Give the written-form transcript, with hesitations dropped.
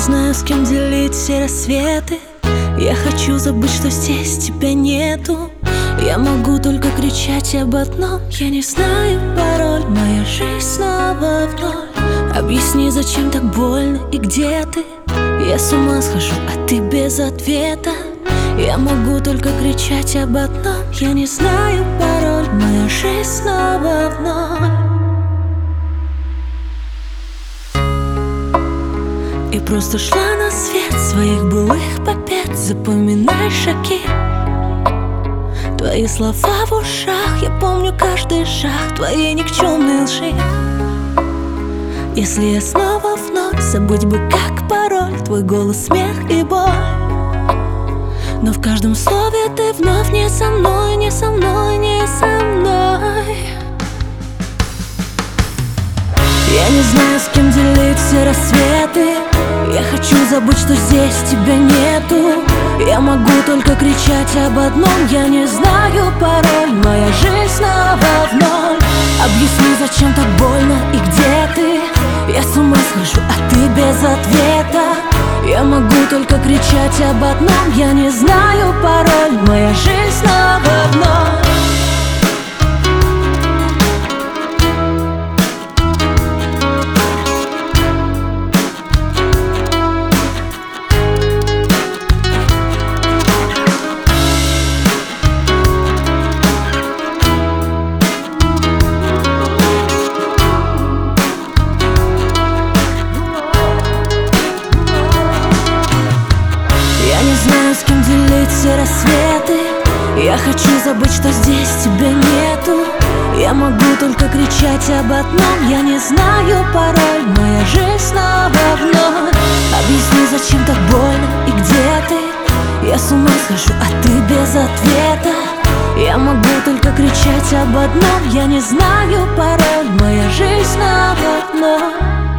знаю, с кем делить все рассветы. Я хочу забыть, что здесь тебя нету. Я могу только кричать об одном. Я не знаю пароль, моя жизнь снова в ноль. Объясни, зачем так больно и где ты? Я с ума схожу, а ты без ответа. Я могу только кричать об одном. Я не знаю пароль, моя жизнь снова в ноль. И просто шла на свет своих былых побед. Запоминай шаги, твои слова в ушах. Я помню каждый шаг твоей никчемной лжи. Если я снова вновь, забыть бы как пароль твой голос, смех и боль. Но в каждом слове ты вновь не со мной, не со мной, не со мной. Я не знаю, с кем делить все рассветы. Я хочу забыть, что здесь тебя нету. Я могу только кричать об одном. Я не знаю пароль, моя жизнь снова в ноль. Объясни, зачем так больно и где ты? Я с ума схожу, а ты без ответа. Я могу только кричать об одном. Я не знаю пароль, моя жизнь снова в ноль. Не знаю, с кем делить все рассветы. Я хочу забыть, что здесь тебя нету. Я могу только кричать об одном. Я не знаю пароль, моя жизнь снова в ноль. Объясни, зачем так больно и где ты? Я с ума схожу, а ты без ответа. Я могу только кричать об одном. Я не знаю пароль, моя жизнь снова в ноль.